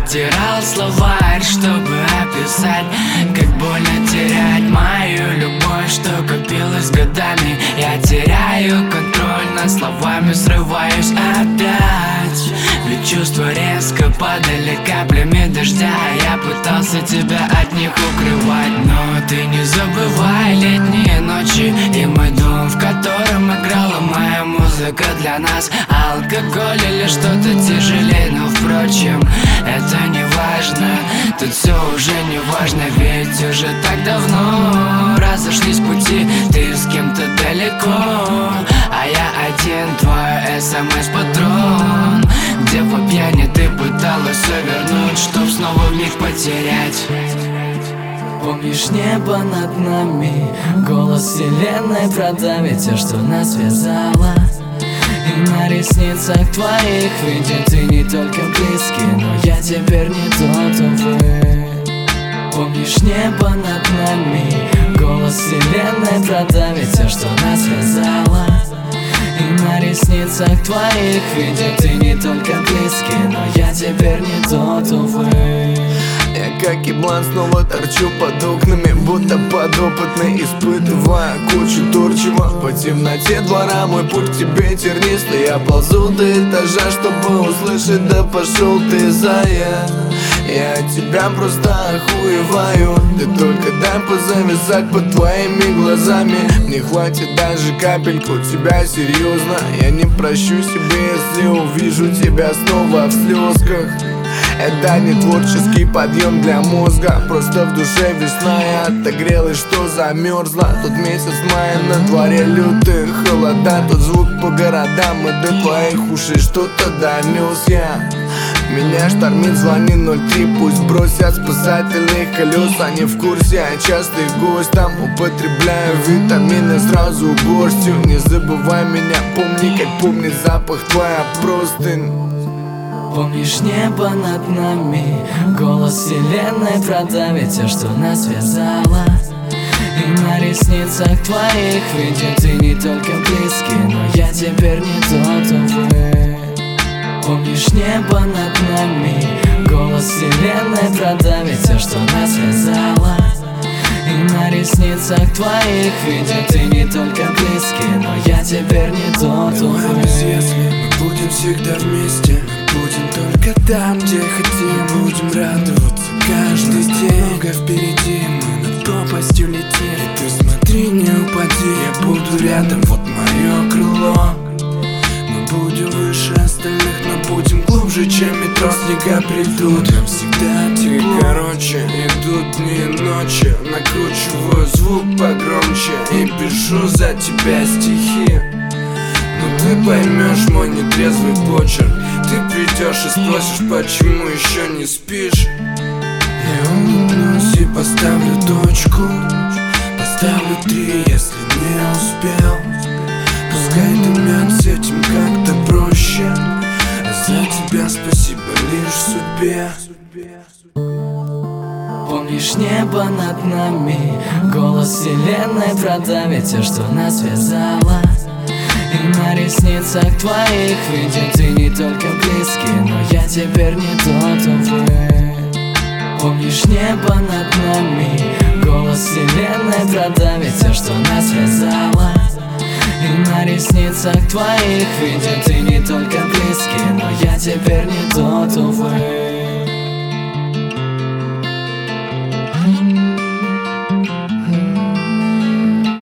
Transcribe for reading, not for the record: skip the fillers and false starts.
вытирал словарь, чтобы описать, как больно терять мою любовь, что копилось годами. Я теряю контроль над словами, срываюсь опять. Ведь чувства резко падали каплями дождя. Я пытался тебя от них укрывать, но ты не забывай летние ночи и мой дом, в котором играла моя музыка для нас. Алкоголь или что-то тяжелее, но впрочем, это не важно. Тут все уже не важно, ведь уже так давно разошлись пути. Ты с кем-то далеко, а я один, твой СМС-патрон, где по пьяни ты пыталась все вернуть, чтоб снова вмиг потерять. Помнишь небо над нами, голос вселенной продавит все, что нас связало. И на ресницах твоих видит ты не только близкий, но я теперь не тот, увы. Помнишь небо над нами, голос вселенной продавит все, что нас связало. И на ресницах твоих видит ты не только близкий, но я теперь не тот, увы. Я как еблан снова торчу под окнами, будто подопытный, испытывая кучу торчева. По темноте двора мой путь к тебе тернистый. Я ползу до этажа, чтобы услышать: да пошел ты, зая. Я от тебя просто охуеваю. Ты только дай позависать под твоими глазами. Не хватит даже капельку тебя, серьезно. Я не прощу себе, если увижу тебя снова в слезках. Это не творческий подъем для мозга, просто в душе весна и отогрелась, что замерзла. Тут месяц мая, на дворе лютые холода. Тут звук по городам, и до твоих ушей что-то донес я. Меня штормит, звони 03, пусть бросят спасательных колес. Они в курсе, я частый гость там. Употребляю витамины сразу горстью. Не забывай меня, помни, как помнит запах твоя простынь. Помнишь небо над нами, голос вселенной продавит все, что нас связало. И на ресницах твоих видит ты не только близкий, но я теперь не тот, увы. Помнишь небо над нами, голос вселенной продавит все, что нас связало. И на ресницах твоих видит ты не только близкий, но я теперь не тот, увы. Если мы будем всегда вместе, будем только там, где хотим. Будем радоваться каждый день. Много впереди, мы над пропастью летели. Ты смотри, не упади, я буду рядом, вот мое крыло. Мы будем выше остальных, но будем глубже, чем метро. Снега придут, нам всегда тепло. И короче, идут дни и ночи. Накручиваю звук погромче и пишу за тебя стихи. Но ты поймешь мой нетрезвый почерк. Ты придешь и спросишь, почему еще не спишь. Я улыбнусь и поставлю точку. Поставлю 3, если не успел. Пускай дымят, с этим как-то проще. А за тебя спасибо лишь судьбе. Помнишь небо над нами, голос вселенной продавит все, что нас связало. И на ресницах твоих видит ты не только близкий, но я теперь не тот, увы. Помнишь небо над нами, голос вселенной продавит все, что нас связало. И на ресницах твоих видит ты не только близкий, но я теперь не тот, увы.